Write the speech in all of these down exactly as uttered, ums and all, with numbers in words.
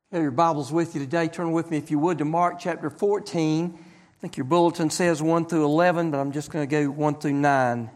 You have your Bibles with you today. Turn with me, if you would, to Mark chapter fourteen. I think your bulletin says one through eleven, but I'm just going to go one through nine.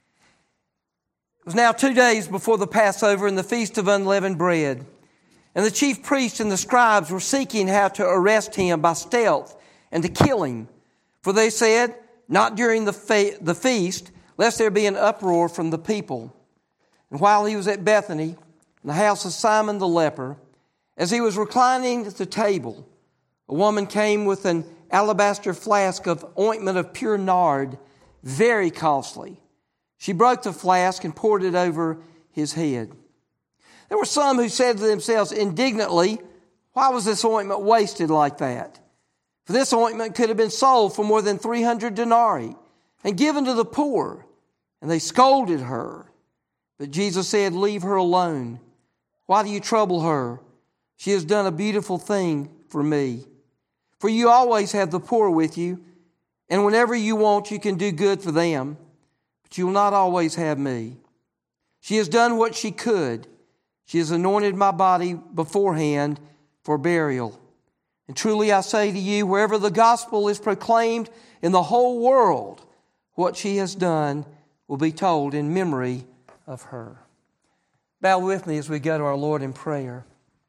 It was now two days before the Passover and the Feast of Unleavened Bread. And the chief priests and the scribes were seeking how to arrest him by stealth and to kill him. For they said, not during the, fe- the feast, lest there be an uproar from the people. And while he was at Bethany, in the house of Simon the leper, as he was reclining at the table, a woman came with an alabaster flask of ointment of pure nard, very costly. She broke the flask and poured it over his head. There were some who said to themselves indignantly, why was this ointment wasted like that? For this ointment could have been sold for more than three hundred denarii and given to the poor. And they scolded her. But Jesus said, leave her alone. Why do you trouble her? She has done a beautiful thing for me. For you always have the poor with you, and whenever you want, you can do good for them, but you will not always have me. She has done what she could. She has anointed my body beforehand for burial. And truly I say to you, wherever the gospel is proclaimed in the whole world, what she has done will be told in memory of her. Bow with me as we go to our Lord in prayer.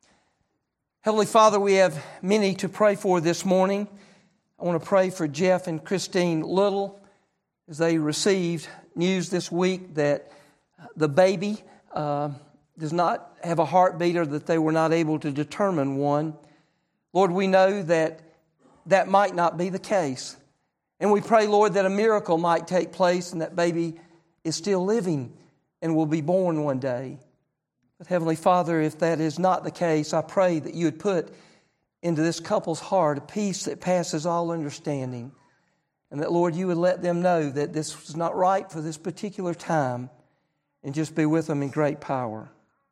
Heavenly Father, we have many to pray for this morning. I want to pray for Jeff and Christine Little as they received news this week that the baby uh, does not have a heartbeat or that they were not able to determine one. Lord, we know that that might not be the case. And we pray, Lord, that a miracle might take place and that baby is still living and will be born one day. But Heavenly Father, if that is not the case, I pray that you would put into this couple's heart a peace that passes all understanding. And that, Lord, you would let them know that this was not right for this particular time and just be with them in great power.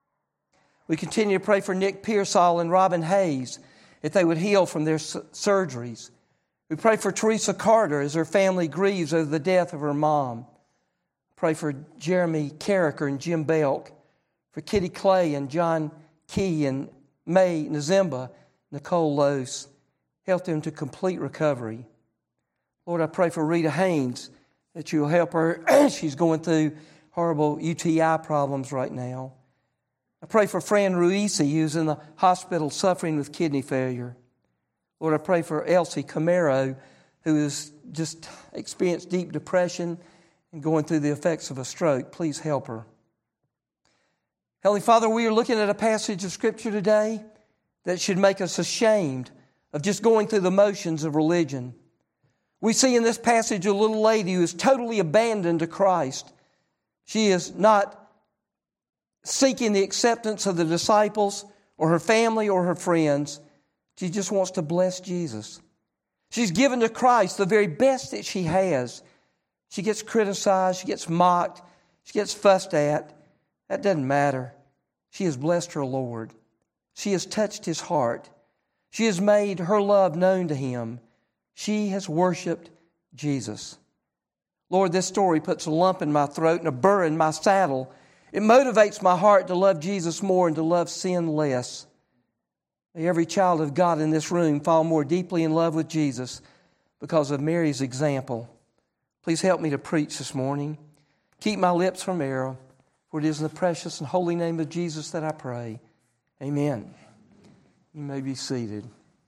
We continue to pray for Nick Pearsall and Robin Hayes, that they would heal from their su- surgeries. We pray for Teresa Carter as her family grieves over the death of her mom. Pray for Jeremy Carricker and Jim Belk, for Kitty Clay and John Key and May Nazimba, Nicole Lose. Help them to complete recovery. Lord, I pray for Rita Haynes that you'll help her. She's going through horrible U T I problems right now. I pray for Fran Ruisi, who's in the hospital suffering with kidney failure. Lord, I pray for Elsie Camaro, who has just experienced deep depression and going through the effects of a stroke. Please help her. Heavenly Father, we are looking at a passage of Scripture today that should make us ashamed of just going through the motions of religion. We see in this passage a little lady who is totally abandoned to Christ. She is not seeking the acceptance of the disciples or her family or her friends. She just wants to bless Jesus. She's given to Christ the very best that she has. She gets criticized, she gets mocked, she gets fussed at. That doesn't matter. She has blessed her Lord. She has touched His heart. She has made her love known to Him. She has worshiped Jesus. Lord, this story puts a lump in my throat and a burr in my saddle. It motivates my heart to love Jesus more and to love sin less. May every child of God in this room fall more deeply in love with Jesus because of Mary's example. Please help me to preach this morning. Keep my lips from error. For it is in the precious and holy name of Jesus that I pray. Amen. You may be seated.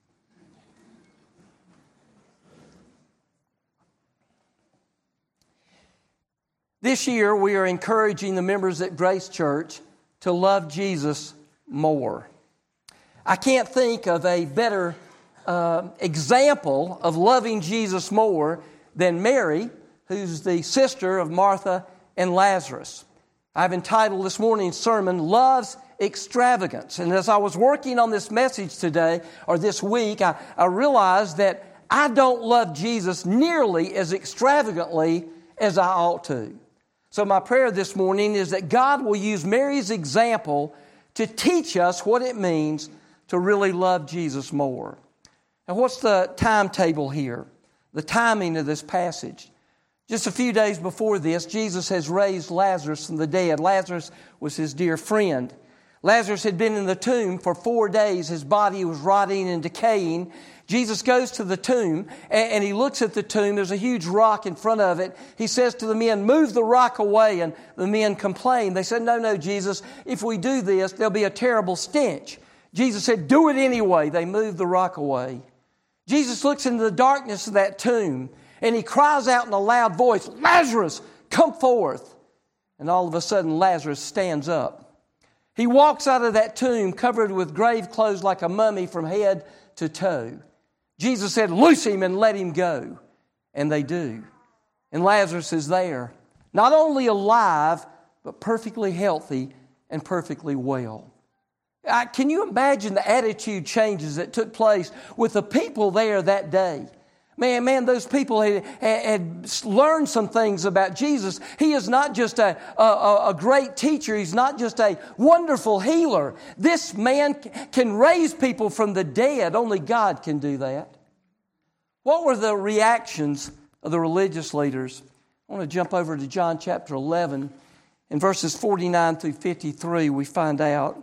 This year we are encouraging the members at Grace Church to love Jesus more. I can't think of a better uh, example of loving Jesus more than Mary, who's the sister of Martha and Lazarus. I've entitled this morning's sermon, Love's Extravagance. And as I was working on this message today, or this week, I, I realized that I don't love Jesus nearly as extravagantly as I ought to. So my prayer this morning is that God will use Mary's example to teach us what it means to really love Jesus more. Now, what's the timetable here? The timing of this passage. Just a few days before this, Jesus has raised Lazarus from the dead. Lazarus was his dear friend. Lazarus had been in the tomb for four days. His body was rotting and decaying. Jesus goes to the tomb and, and he looks at the tomb. There's a huge rock in front of it. He says to the men, move the rock away. And the men complain. They said, no, no, Jesus, if we do this, there'll be a terrible stench. Jesus said, do it anyway. They moved the rock away. Jesus looks into the darkness of that tomb and he cries out in a loud voice, Lazarus, come forth. And all of a sudden, Lazarus stands up. He walks out of that tomb covered with grave clothes like a mummy from head to toe. Jesus said, loose him and let him go. And they do. And Lazarus is there, not only alive, but perfectly healthy and perfectly well. Uh, can you imagine the attitude changes that took place with the people there that day? Man, man, those people had, had learned some things about Jesus. He is not just a, a, a great teacher. He's not just a wonderful healer. This man can raise people from the dead. Only God can do that. What were the reactions of the religious leaders? I want to jump over to John chapter eleven. In verses forty-nine through fifty-three, we find out.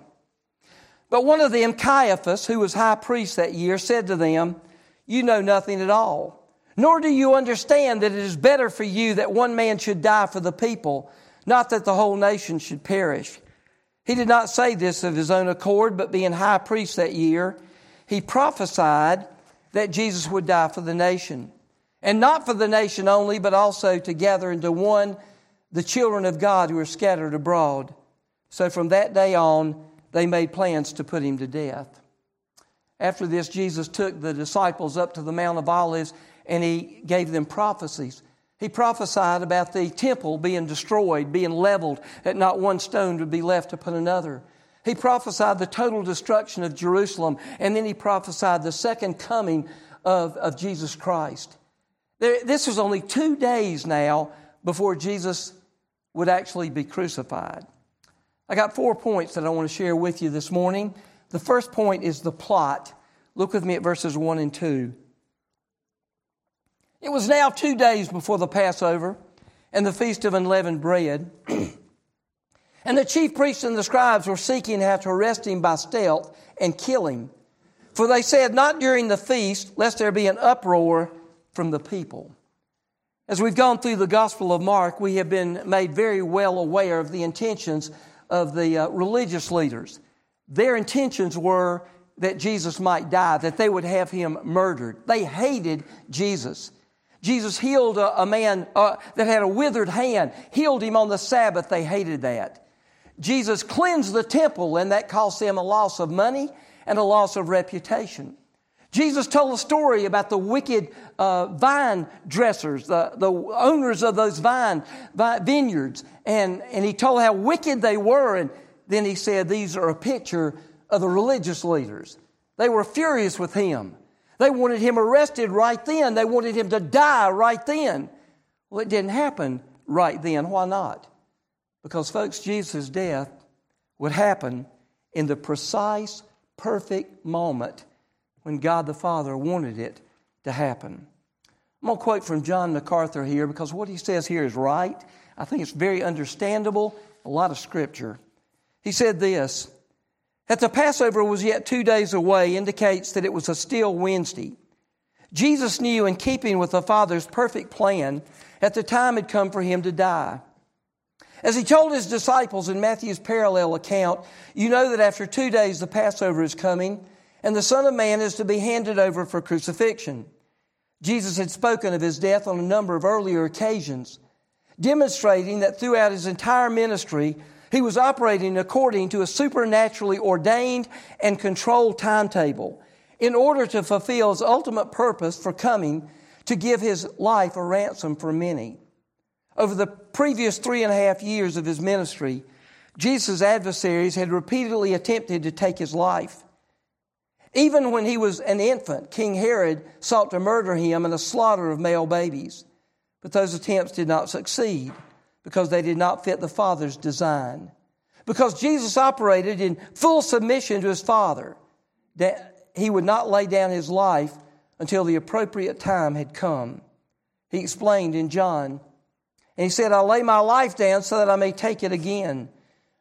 But one of them, Caiaphas, who was high priest that year, said to them, you know nothing at all, nor do you understand that it is better for you that one man should die for the people, not that the whole nation should perish. He did not say this of his own accord, but being high priest that year, he prophesied that Jesus would die for the nation. And not for the nation only, but also to gather into one the children of God who are scattered abroad. So from that day on, they made plans to put him to death. After this, Jesus took the disciples up to the Mount of Olives and he gave them prophecies. He prophesied about the temple being destroyed, being leveled, that not one stone would be left upon another. He prophesied the total destruction of Jerusalem, and then he prophesied the second coming of, of Jesus Christ. There, this was only two days now before Jesus would actually be crucified. I got four points that I want to share with you this morning. The first point is the plot. Look with me at verses one and two. It was now two days before the Passover and the Feast of Unleavened Bread. And the chief priests and the scribes were seeking how to arrest him by stealth and kill him. For they said, not during the feast, lest there be an uproar from the people. As we've gone through the Gospel of Mark, we have been made very well aware of the intentions of the uh, religious leaders. Their intentions were that Jesus might die, that they would have him murdered. They hated Jesus. Jesus healed a, a man uh, that had a withered hand, healed him on the Sabbath. They hated that. Jesus cleansed the temple, and that cost them a loss of money and a loss of reputation. Jesus told a story about the wicked uh, vine dressers, the, the owners of those vine, vine vineyards, and, and he told how wicked they were, and then he said these are a picture of the religious leaders. They were furious with him. They wanted him arrested right then. They wanted him to die right then. Well, it didn't happen right then. Why not? Because, folks, Jesus' death would happen in the precise, perfect moment when God the Father wanted it to happen. I'm going to quote from John MacArthur here because what he says here is right. I think it's very understandable, a lot of scripture. He said this, that the Passover was yet two days away indicates that it was a still Wednesday. Jesus knew, in keeping with the Father's perfect plan, that the time had come for him to die. As he told his disciples in Matthew's parallel account, you know that after two days the Passover is coming, and the Son of Man is to be handed over for crucifixion. Jesus had spoken of his death on a number of earlier occasions, demonstrating that throughout his entire ministry, he was operating according to a supernaturally ordained and controlled timetable in order to fulfill his ultimate purpose for coming to give his life a ransom for many. Over the previous three and a half years of his ministry, Jesus' adversaries had repeatedly attempted to take his life. Even when he was an infant, King Herod sought to murder him in a slaughter of male babies. But those attempts did not succeed because they did not fit the Father's design. Because Jesus operated in full submission to his Father, that he would not lay down his life until the appropriate time had come. He explained in John, and he said, I lay my life down so that I may take it again.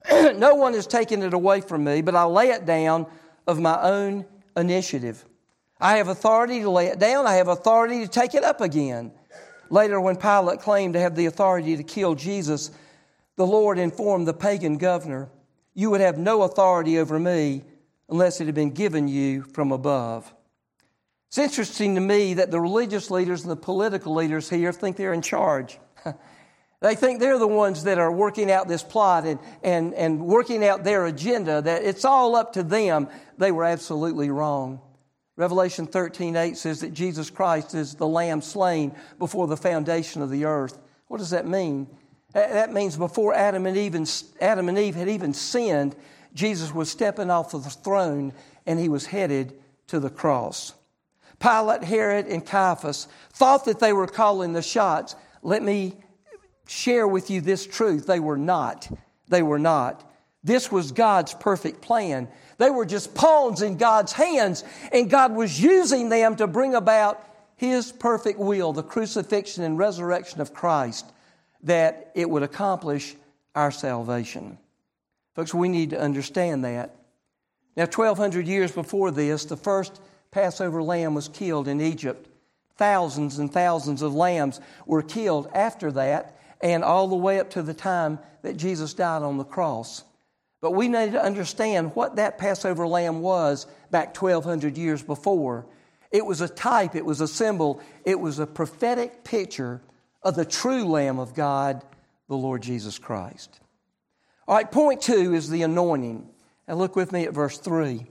No one has taken it away from me, but I lay it down of my own initiative. I have authority to lay it down. I have authority to take it up again. Later, when Pilate claimed to have the authority to kill Jesus, the Lord informed the pagan governor, "You would have no authority over me unless it had been given you from above." It's interesting to me that the religious leaders and the political leaders here think they're in charge. They think they're the ones that are working out this plot and, and, and working out their agenda, that it's all up to them. They were absolutely wrong. Revelation thirteen eight says that Jesus Christ is the Lamb slain before the foundation of the earth. What does that mean? That means before Adam and Eve, Adam and Eve had even sinned, Jesus was stepping off of the throne and he was headed to the cross. Pilate, Herod, and Caiaphas thought that they were calling the shots. Let me share with you this truth. They were not. They were not. This was God's perfect plan. They were just pawns in God's hands, and God was using them to bring about His perfect will, the crucifixion and resurrection of Christ, that it would accomplish our salvation. Folks, we need to understand that. Now, twelve hundred years before this, the first Passover lamb was killed in Egypt. Thousands and thousands of lambs were killed after that, and all the way up to the time that Jesus died on the cross. But we need to understand what that Passover lamb was back twelve hundred years before. It was a type, it was a symbol, it was a prophetic picture of the true Lamb of God, the Lord Jesus Christ. All right, point two is the anointing. Now look with me at verse three.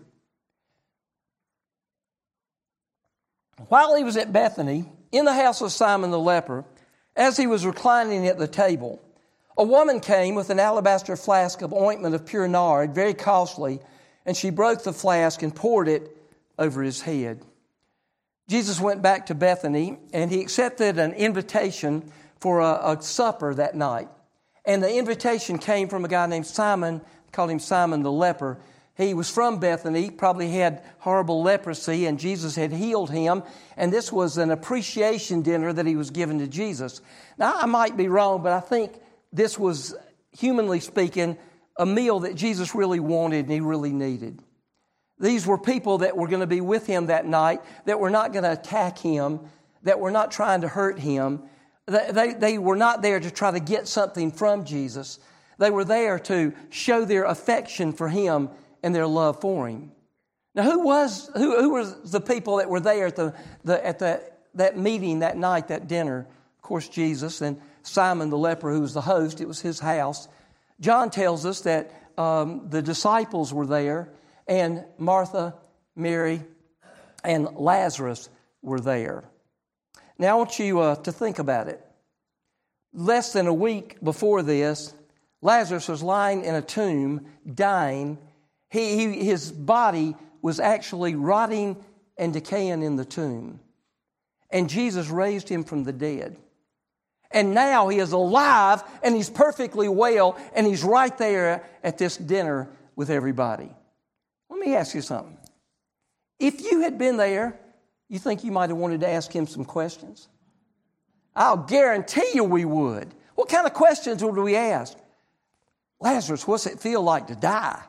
While he was at Bethany, in the house of Simon the leper, as he was reclining at the table, a woman came with an alabaster flask of ointment of pure nard, very costly, and she broke the flask and poured it over his head. Jesus went back to Bethany, and he accepted an invitation for a, a supper that night. And the invitation came from a guy named Simon, called him Simon the leper. He was from Bethany, probably had horrible leprosy, and Jesus had healed him. And this was an appreciation dinner that he was given to Jesus. Now, I might be wrong, but I think this was, humanly speaking, a meal that Jesus really wanted and he really needed. These were people that were going to be with him that night, that were not going to attack him, that were not trying to hurt him. They, they, they were not there to try to get something from Jesus. They were there to show their affection for him and their love for him. Now, who was who, who was the people that were there at the, the at the, that meeting that night, that dinner? Of course, Jesus and Simon the leper, who was the host. It was his house. John tells us that um, the disciples were there, and Martha, Mary, and Lazarus were there. Now, I want you uh, to think about it. Less than a week before this, Lazarus was lying in a tomb, dying. He, he, his body was actually rotting and decaying in the tomb. And Jesus raised him from the dead. And now he is alive, and he's perfectly well, and he's right there at this dinner with everybody. Let me ask you something. If you had been there, you think you might have wanted to ask him some questions? I'll guarantee you we would. What kind of questions would we ask? Lazarus, what's it feel like to die?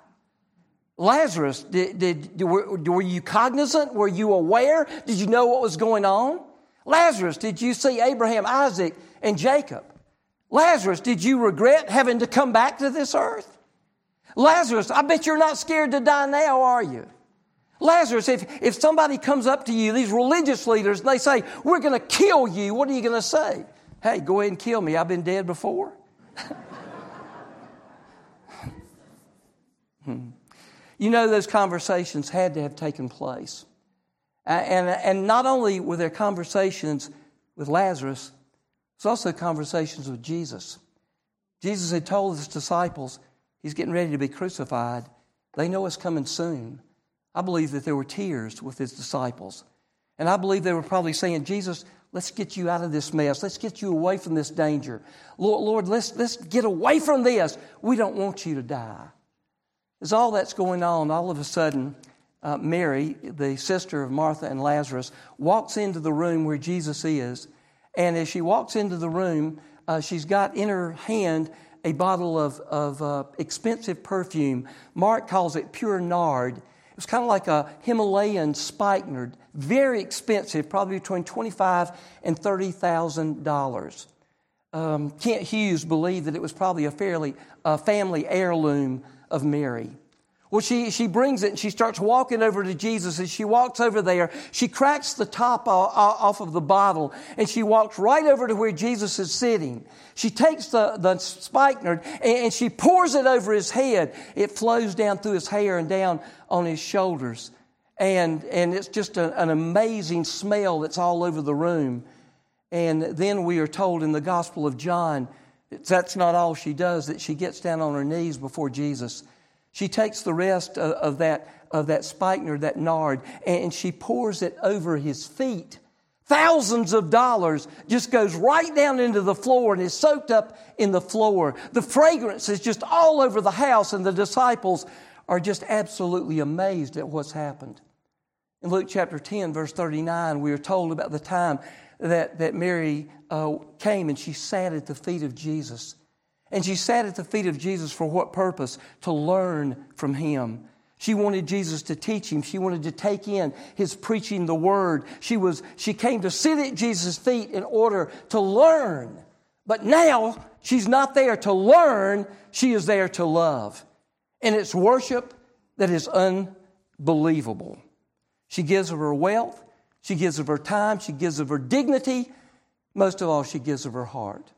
Lazarus, did, did, were, were you cognizant? Were you aware? Did you know what was going on? Lazarus, did you see Abraham, Isaac, and Jacob? Lazarus, did you regret having to come back to this earth? Lazarus, I bet you're not scared to die now, are you? Lazarus, if, if somebody comes up to you, these religious leaders, and they say, we're going to kill you, what are you going to say? Hey, go ahead and kill me. I've been dead before. You know, those conversations had to have taken place. And, and not only were there conversations with Lazarus, it's also conversations with Jesus. Jesus had told his disciples he's getting ready to be crucified. They know it's coming soon. I believe that there were tears with his disciples. And I believe they were probably saying, Jesus, let's get you out of this mess. Let's get you away from this danger. Lord, Lord let's, let's get away from this. We don't want you to die. As all that's going on, all of a sudden, uh, Mary, the sister of Martha and Lazarus, walks into the room where Jesus is. And as she walks into the room, uh, she's got in her hand a bottle of, of uh, expensive perfume. Mark calls it pure nard. It was kind of like a Himalayan spikenard, very expensive, probably between twenty-five thousand dollars and thirty thousand dollars. Um, Kent Hughes believed that it was probably a fairly uh, family heirloom of Mary. Well, she, she brings it and she starts walking over to Jesus. As she walks over there, she cracks the top off of the bottle and she walks right over to where Jesus is sitting. She takes the, the spikenard and she pours it over his head. It flows down through his hair and down on his shoulders. And, and it's just a, an amazing smell that's all over the room. And then we are told in the Gospel of John, that's not all she does, that she gets down on her knees before Jesus. She takes the rest of, of that of that spikenard, that nard, and she pours it over his feet. Thousands of dollars just goes right down into the floor and is soaked up in the floor. The fragrance is just all over the house, and the disciples are just absolutely amazed at what's happened. In Luke chapter ten, verse thirty-nine, we are told about the time that, that Mary uh, came and she sat at the feet of Jesus. And she sat at the feet of Jesus for what purpose? To learn from him. She wanted Jesus to teach him. She wanted to take in his preaching the word. She was, she came to sit at Jesus' feet in order to learn. But now she's not there to learn. She is there to love. And it's worship that is unbelievable. She gives of her wealth. She gives of her time. She gives of her dignity. Most of all, she gives of her heart.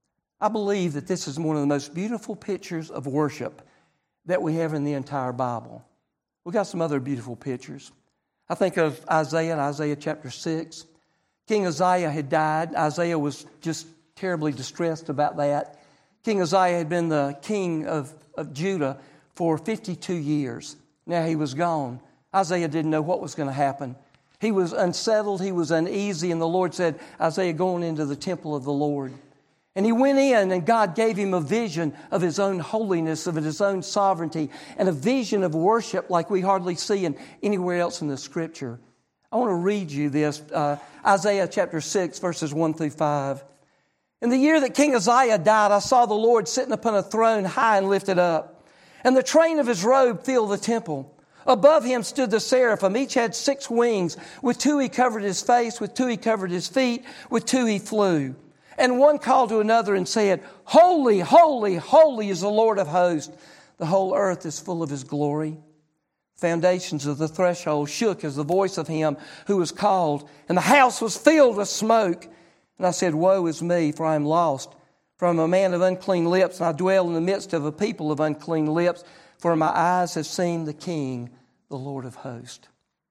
I believe that this is one of the most beautiful pictures of worship that we have in the entire Bible. We've got some other beautiful pictures. I think of Isaiah in Isaiah chapter six. King Uzziah had died. Isaiah was just terribly distressed about that. King Uzziah had been the king of, of Judah for fifty-two years. Now he was gone. Isaiah didn't know what was going to happen. He was unsettled. He was uneasy. And the Lord said, Isaiah, go on into the temple of the Lord. And he went in and God gave him a vision of his own holiness, of his own sovereignty, and a vision of worship like we hardly see in anywhere else in the Scripture. I want to read you this, uh, Isaiah chapter six, verses one through five. In the year that King Uzziah died, I saw the Lord sitting upon a throne high and lifted up, and the train of his robe filled the temple. Above him stood the seraphim. Each had six wings. With two he covered his face, with two he covered his feet, with two he flew. And one called to another and said, Holy, holy, holy is the Lord of hosts. The whole earth is full of his glory. Foundations of the threshold shook as the voice of him who was called, and the house was filled with smoke. And I said, Woe is me, for I am lost. For I am a man of unclean lips, and I dwell in the midst of a people of unclean lips. For my eyes have seen the King, the Lord of hosts.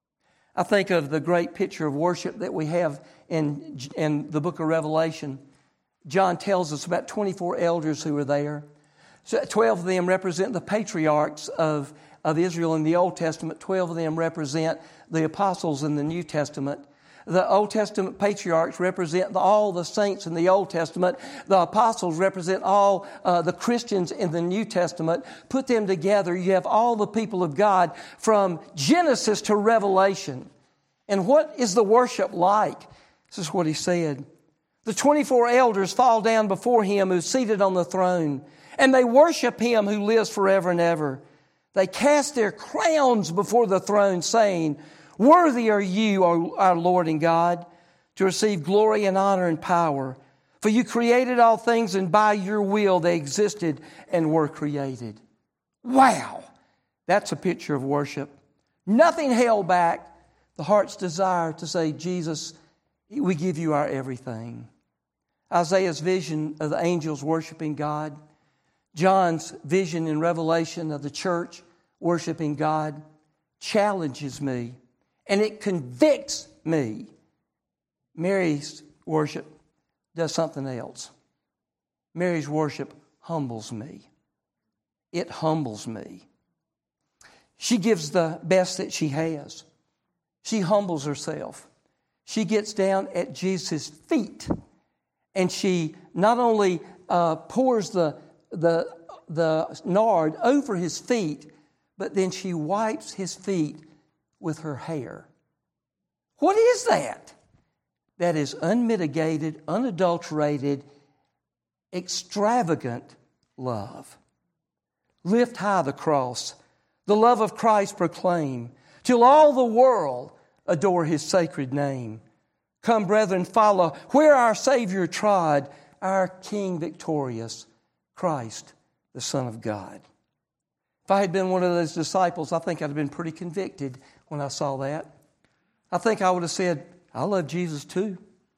I think of the great picture of worship that we have in, in the book of Revelation. John tells us about twenty-four elders who were there. So twelve of them represent the patriarchs of, of Israel in the Old Testament. Twelve of them represent the apostles in the New Testament. The Old Testament patriarchs represent all the saints in the Old Testament. The apostles represent all uh, the Christians in the New Testament. Put them together, you have all the people of God from Genesis to Revelation. And what is the worship like? This is what he said. The twenty-four elders fall down before him who's seated on the throne, and they worship him who lives forever and ever. They cast their crowns before the throne, saying, Worthy are you, our Lord and God, to receive glory and honor and power. For you created all things, and by your will they existed and were created. Wow! That's a picture of worship. Nothing held back. The heart's desire to say, Jesus, we give you our everything. Isaiah's vision of the angels worshiping God. John's vision in Revelation of the church worshiping God challenges me, and it convicts me. Mary's worship does something else. Mary's worship humbles me. It humbles me. She gives the best that she has. She humbles herself. She gets down at Jesus' feet, and she not only uh, pours the, the, the nard over his feet, but then she wipes his feet with her hair. What is that? That is unmitigated, unadulterated, extravagant love. Lift high the cross, the love of Christ proclaim, till all the world adore His sacred name. Come, brethren, follow where our Savior trod, our King victorious, Christ, the Son of God. If I had been one of those disciples, I think I'd have been pretty convicted when I saw that. I think I would have said, I love Jesus too.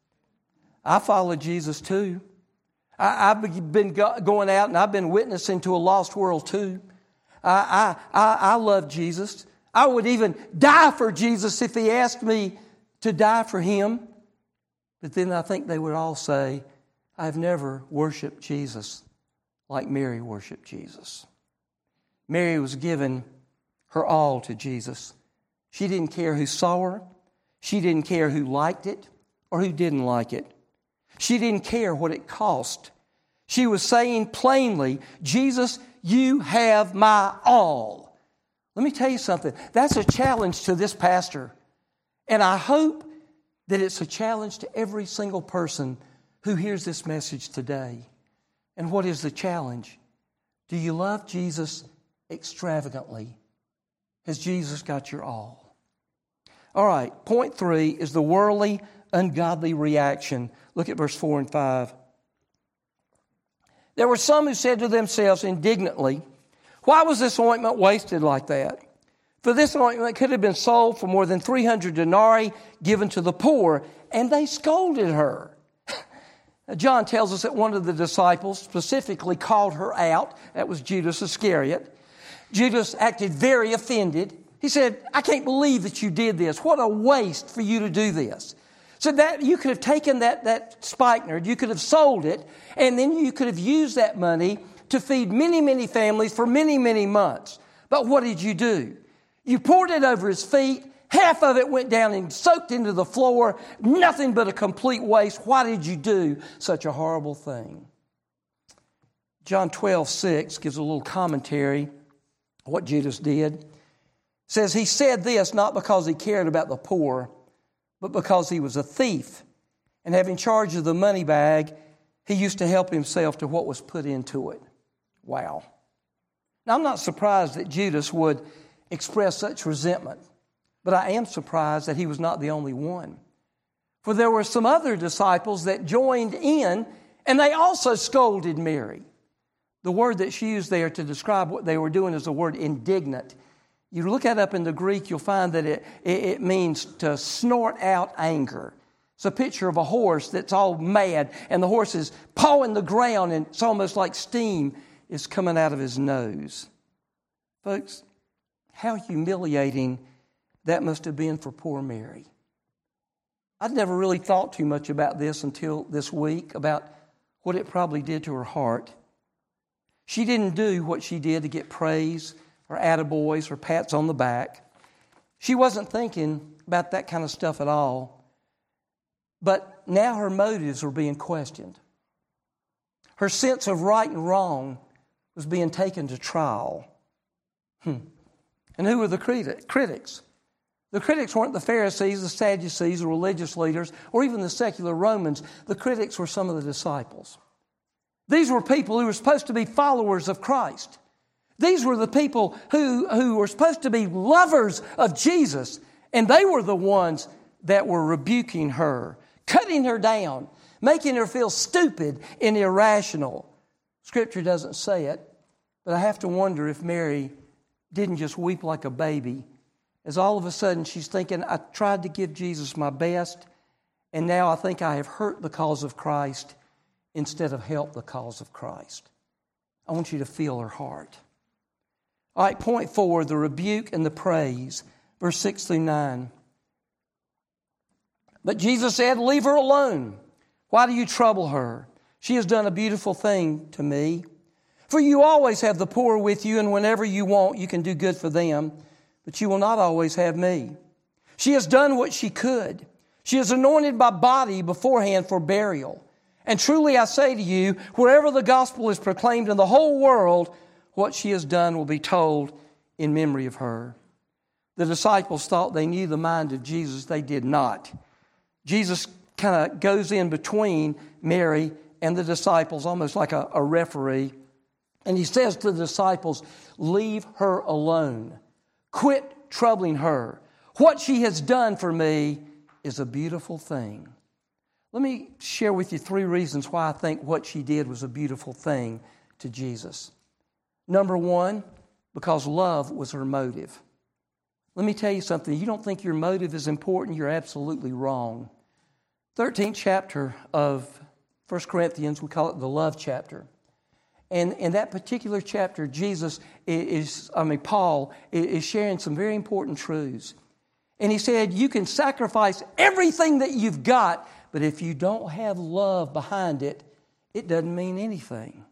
I follow Jesus too. I, I've been go, going out and I've been witnessing to a lost world too. I, I, I, I love Jesus. I would even die for Jesus if He asked me to die for Him. But then I think they would all say, I've never worshiped Jesus like Mary worshiped Jesus. Mary was given her all to Jesus. She didn't care who saw her. She didn't care who liked it or who didn't like it. She didn't care what it cost. She was saying plainly, Jesus, you have my all. Let me tell you something. That's a challenge to this pastor. And I hope that it's a challenge to every single person who hears this message today. And what is the challenge? Do you love Jesus extravagantly? Has Jesus got your all? All right, point three is the worldly, ungodly reaction. Look at verse four and five. There were some who said to themselves indignantly, why was this ointment wasted like that? For this ointment could have been sold for more than three hundred denarii given to the poor. And they scolded her. John tells us that one of the disciples specifically called her out. That was Judas Iscariot. Judas acted very offended. He said, I can't believe that you did this. What a waste for you to do this. So that you could have taken that, that spikenard, you could have sold it, and then you could have used that money to feed many, many families for many, many months. But what did you do? You poured it over his feet. Half of it went down and soaked into the floor. Nothing but a complete waste. Why did you do such a horrible thing? John twelve six gives a little commentary on what Judas did. It says, he said this not because he cared about the poor, but because he was a thief. And having charge of the money bag, he used to help himself to what was put into it. Wow. Now, I'm not surprised that Judas would express such resentment, but I am surprised that he was not the only one. For there were some other disciples that joined in, and they also scolded Mary. The word that's used there to describe what they were doing is the word indignant. You look that up in the Greek, you'll find that it, it, it means to snort out anger. It's a picture of a horse that's all mad, and the horse is pawing the ground, and it's almost like steam is coming out of his nose. Folks, how humiliating that must have been for poor Mary. I'd never really thought too much about this until this week, about what it probably did to her heart. She didn't do what she did to get praise or attaboys or pats on the back. She wasn't thinking about that kind of stuff at all. But now her motives were being questioned. Her sense of right and wrong was being taken to trial. Hmm. And who were the criti- critics? The critics weren't the Pharisees, the Sadducees, the religious leaders, or even the secular Romans. The critics were some of the disciples. These were people who were supposed to be followers of Christ. These were the people who, who were supposed to be lovers of Jesus, and they were the ones that were rebuking her, cutting her down, making her feel stupid and irrational. Scripture doesn't say it, but I have to wonder if Mary didn't just weep like a baby, as all of a sudden she's thinking, I tried to give Jesus my best, and now I think I have hurt the cause of Christ instead of helped the cause of Christ. I want you to feel her heart. All right, point four, the rebuke and the praise. Verse six through nine. But Jesus said, leave her alone. Why do you trouble her? She has done a beautiful thing to me. For you always have the poor with you, and whenever you want, you can do good for them. But you will not always have me. She has done what she could. She has anointed my body beforehand for burial. And truly I say to you, wherever the gospel is proclaimed in the whole world, what she has done will be told in memory of her. The disciples thought they knew the mind of Jesus. They did not. Jesus kind of goes in between Mary and the disciples, almost like a, a referee. And he says to the disciples, leave her alone. Quit troubling her. What she has done for me is a beautiful thing. Let me share with you three reasons why I think what she did was a beautiful thing to Jesus. Number one, because love was her motive. Let me tell you something. You don't think your motive is important, you're absolutely wrong. thirteenth chapter of First Corinthians, we call it the love chapter. And in that particular chapter, Jesus is, I mean, Paul is sharing some very important truths. And he said, you can sacrifice everything that you've got, but if you don't have love behind it, it doesn't mean anything.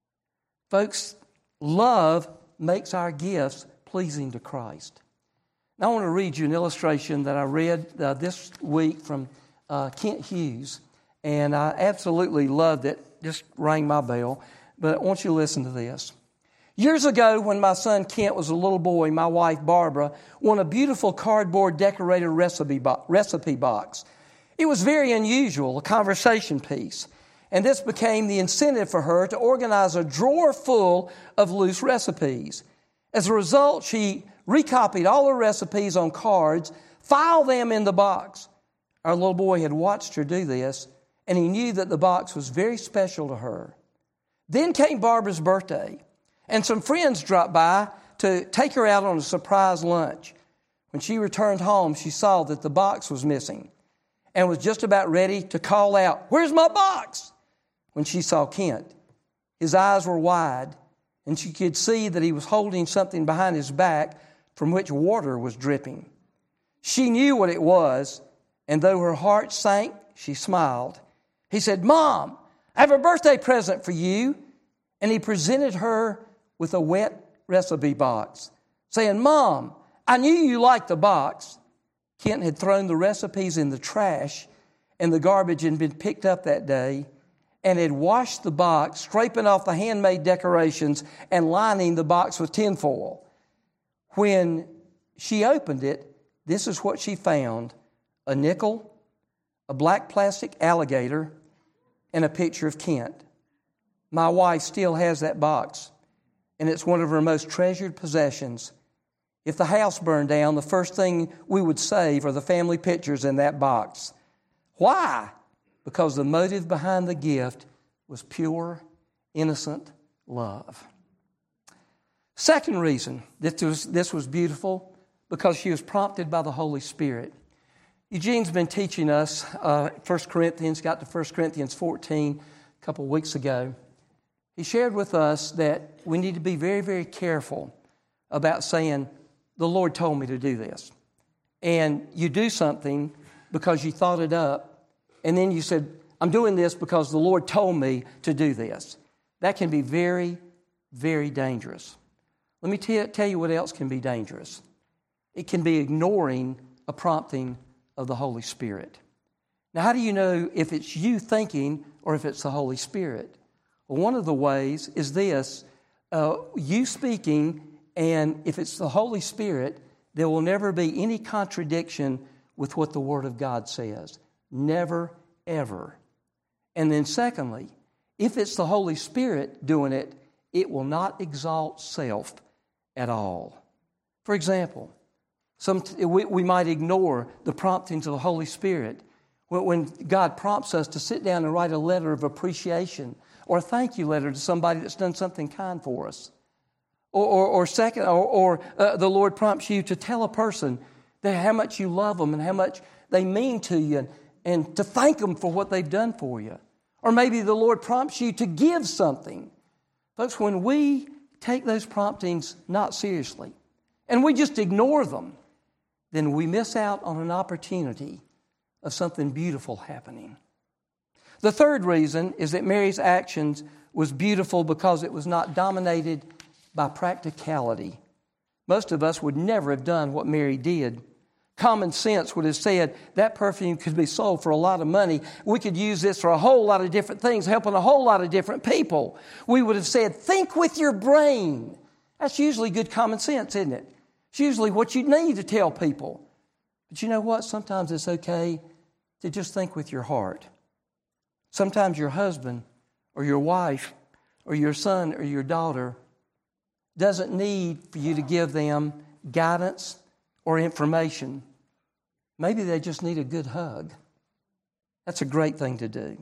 Folks, love makes our gifts pleasing to Christ. Now, I want to read you an illustration that I read uh, this week from uh, Kent Hughes, and I absolutely loved it. Just rang my bell. But I want you to listen to this. Years ago, when my son Kent was a little boy, my wife Barbara won a beautiful cardboard decorated recipe bo- recipe box. It was very unusual, a conversation piece. And this became the incentive for her to organize a drawer full of loose recipes. As a result, she recopied all her recipes on cards, filed them in the box. Our little boy had watched her do this, and he knew that the box was very special to her. Then came Barbara's birthday, and some friends dropped by to take her out on a surprise lunch. When she returned home, she saw that the box was missing and was just about ready to call out, "Where's my box?" when she saw Kent. His eyes were wide, and she could see that he was holding something behind his back from which water was dripping. She knew what it was, and though her heart sank, she smiled. He said, "Mom, I have a birthday present for you." And he presented her with a wet recipe box, saying, "Mom, I knew you liked the box." Kent had thrown the recipes in the trash, and the garbage had been picked up that day, and had washed the box, scraping off the handmade decorations and lining the box with tinfoil. When she opened it, this is what she found: a nickel, a black plastic alligator, and a picture of Kent. My wife still has that box, and it's one of her most treasured possessions. If the house burned down, the first thing we would save are the family pictures in that box. Why? Because the motive behind the gift was pure, innocent love. Second reason that this was, this was beautiful, because she was prompted by the Holy Spirit. Eugene's been teaching us uh, First Corinthians, got to First Corinthians fourteen a couple of weeks ago. He shared with us that we need to be very, very careful about saying, "The Lord told me to do this." And you do something because you thought it up, and then you said, "I'm doing this because the Lord told me to do this." That can be very, very dangerous. Let me t- tell you what else can be dangerous. It can be ignoring a prompting of the Holy Spirit. Now, how do you know if it's you thinking or if it's the Holy Spirit? Well, one of the ways is this, uh, you speaking, and if it's the Holy Spirit, there will never be any contradiction with what the Word of God says. Never, ever. And then secondly, if it's the Holy Spirit doing it, it will not exalt self at all. For example, some, we, we might ignore the promptings of the Holy Spirit. When, when God prompts us to sit down and write a letter of appreciation or a thank you letter to somebody that's done something kind for us. Or, or, or second, or, or uh, the Lord prompts you to tell a person that how much you love them and how much they mean to you, and, and to thank them for what they've done for you. Or maybe the Lord prompts you to give something. Folks, when we take those promptings not seriously and we just ignore them, then we miss out on an opportunity of something beautiful happening. The third reason is that Mary's actions was beautiful because it was not dominated by practicality. Most of us would never have done what Mary did. Common sense would have said that perfume could be sold for a lot of money. We could use this for a whole lot of different things, helping a whole lot of different people. We would have said, think with your brain. That's usually good common sense, isn't it? It's usually what you need to tell people. But you know what? Sometimes it's okay to just think with your heart. Sometimes your husband or your wife or your son or your daughter doesn't need for you to give them guidance or information. Maybe they just need a good hug. That's a great thing to do.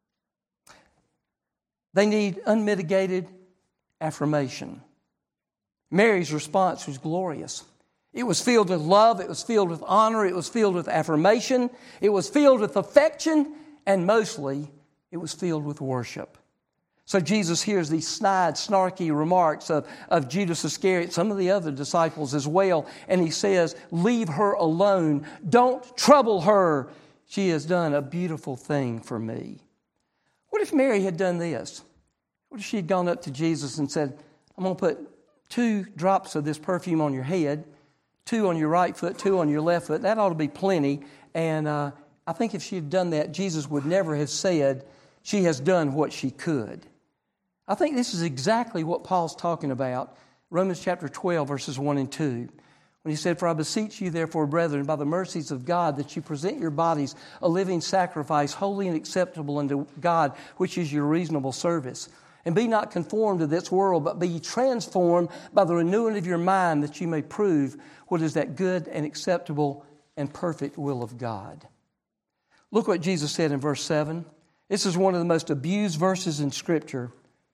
They need unmitigated affirmation. Mary's response was glorious. It was filled with love, it was filled with honor, it was filled with affirmation, it was filled with affection, and mostly it was filled with worship. So Jesus hears these snide, snarky remarks of, of Judas Iscariot, some of the other disciples as well, and he says, leave her alone. Don't trouble her. She has done a beautiful thing for me. What if Mary had done this? What if she had gone up to Jesus and said, I'm going to put two drops of this perfume on your head, two on your right foot, two on your left foot. That ought to be plenty. And uh, I think if she had done that, Jesus would never have said, she has done what she could. I think this is exactly what Paul's talking about. Romans chapter twelve, verses one and two. When he said, for I beseech you, therefore, brethren, by the mercies of God, that you present your bodies a living sacrifice, holy and acceptable unto God, which is your reasonable service. And be not conformed to this world, but be transformed by the renewing of your mind, that you may prove what is that good and acceptable and perfect will of God. Look what Jesus said in verse seven. This is one of the most abused verses in Scripture.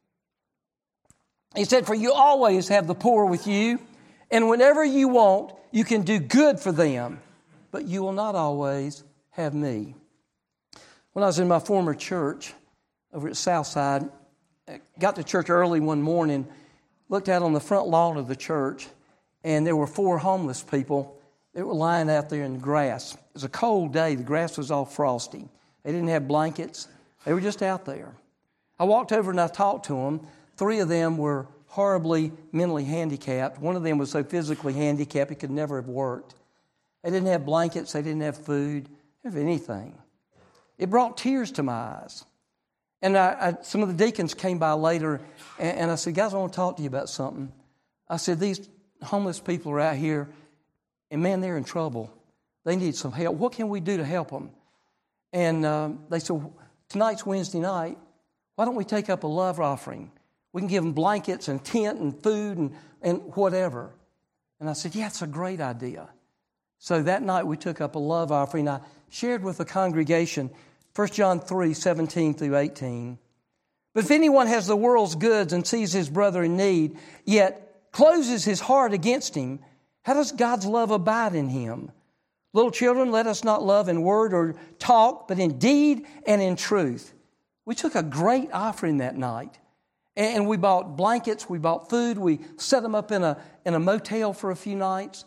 He said, for you always have the poor with you, and whenever you want, you can do good for them, but you will not always have me. When I was in my former church over at Southside, I got to church early one morning, looked out on the front lawn of the church, and there were four homeless people that were lying out there in the grass. It was a cold day. The grass was all frosty. They didn't have blankets. They were just out there. I walked over and I talked to them. Three of them were horribly mentally handicapped. One of them was so physically handicapped he could never have worked. They didn't have blankets. They didn't have food. They didn't have anything. It brought tears to my eyes. And I, I, some of the deacons came by later, and, and I said, guys, I want to talk to you about something. I said, these homeless people are out here, and man, they're in trouble. They need some help. What can we do to help them? And um, they said, tonight's Wednesday night. Why don't we take up a love offering? We can give them blankets and tent and food and, and whatever. And I said, yeah, it's a great idea. So that night we took up a love offering. I shared with the congregation First John three, seventeen through eighteen. But if anyone has the world's goods and sees his brother in need, yet closes his heart against him, how does God's love abide in him? Little children, let us not love in word or talk, but in deed and in truth. We took a great offering that night. And we bought blankets, we bought food, we set them up in a, in a motel for a few nights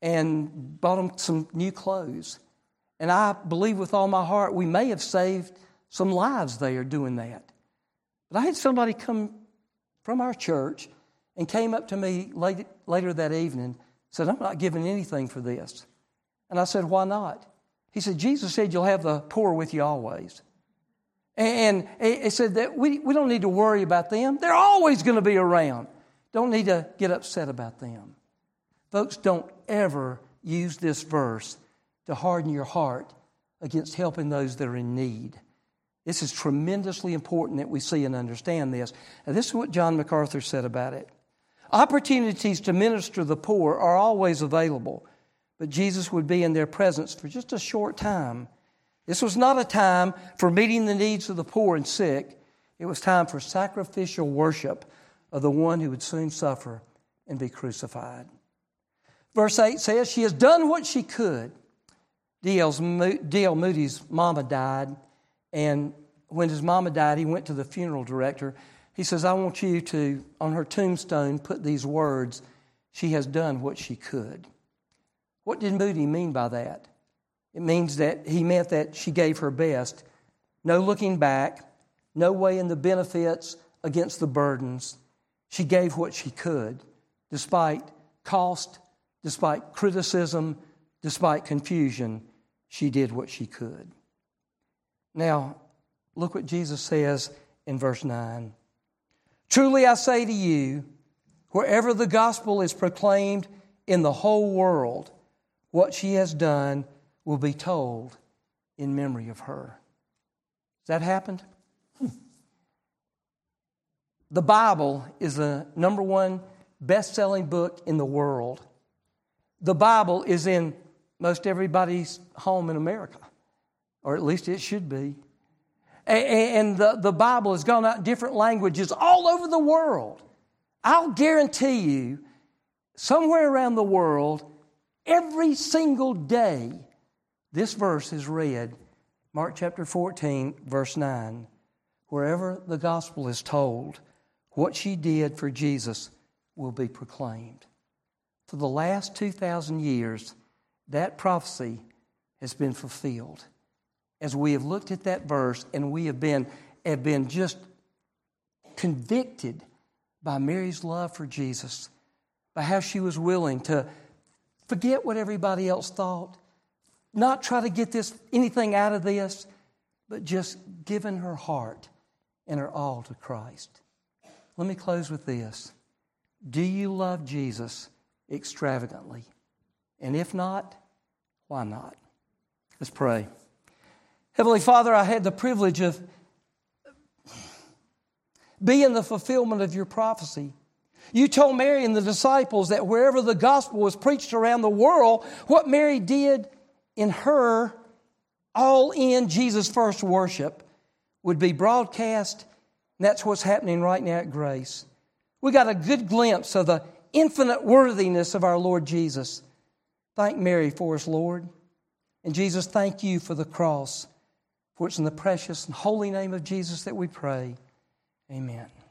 and bought them some new clothes. And I believe with all my heart we may have saved some lives there doing that. But I had somebody come from our church and came up to me late, later that evening, said, I'm not giving anything for this. And I said, why not? He said, Jesus said you'll have the poor with you always. And he said that we, we don't need to worry about them. They're always going to be around. Don't need to get upset about them. Folks, don't ever use this verse to harden your heart against helping those that are in need. This is tremendously important that we see and understand this. And this is what John MacArthur said about it. Opportunities to minister to the poor are always available, but Jesus would be in their presence for just a short time. This was not a time for meeting the needs of the poor and sick. It was time for sacrificial worship of the one who would soon suffer and be crucified. Verse eight says, she has done what she could. D L Moody's mama died, and when his mama died, he went to the funeral director. He says, I want you to, on her tombstone, put these words, she has done what she could. What did Moody mean by that? It means that he meant that she gave her best. No looking back, no weighing the benefits against the burdens. She gave what she could, despite cost, despite criticism, despite confusion. She did what she could. Now, look what Jesus says in verse nine. Truly I say to you, wherever the gospel is proclaimed in the whole world, what she has done will be told in memory of her. Has that happened? Hmm. The Bible is the number one best-selling book in the world. The Bible is in most everybody's home in America, or at least it should be. And the, the Bible has gone out in different languages all over the world. I'll guarantee you, somewhere around the world, every single day, this verse is read. Mark chapter fourteen, verse nine. Wherever the gospel is told, what she did for Jesus will be proclaimed. For the last two thousand years, that prophecy has been fulfilled. As we have looked at that verse and we have been, have been just convicted by Mary's love for Jesus, by how she was willing to forget what everybody else thought, not try to get this anything out of this, but just giving her heart and her all to Christ. Let me close with this. Do you love Jesus extravagantly? And if not, why not? Let's pray. Heavenly Father, I had the privilege of being the fulfillment of your prophecy. You told Mary and the disciples that wherever the gospel was preached around the world, what Mary did in her all in Jesus First worship would be broadcast. And that's what's happening right now at Grace. We got a good glimpse of the infinite worthiness of our Lord Jesus. Thank Mary for us, Lord. And Jesus, thank you for the cross. For it's in the precious and holy name of Jesus that we pray. Amen.